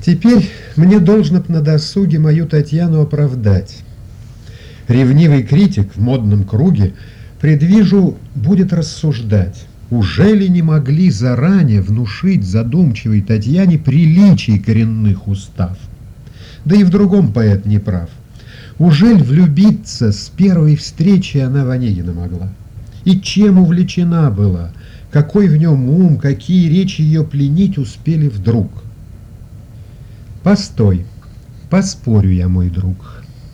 Теперь мне должно б на досуге мою Татьяну оправдать. Ревнивый критик в модном круге, предвижу, будет рассуждать. Ужели не могли заранее внушить задумчивой Татьяне приличий коренных устав? Да и в другом поэт не прав. Ужель влюбиться с первой встречи она в Онегина могла? И чем увлечена была? Какой в нем ум, какие речи ее пленить успели вдруг? Постой, поспорю я, мой друг.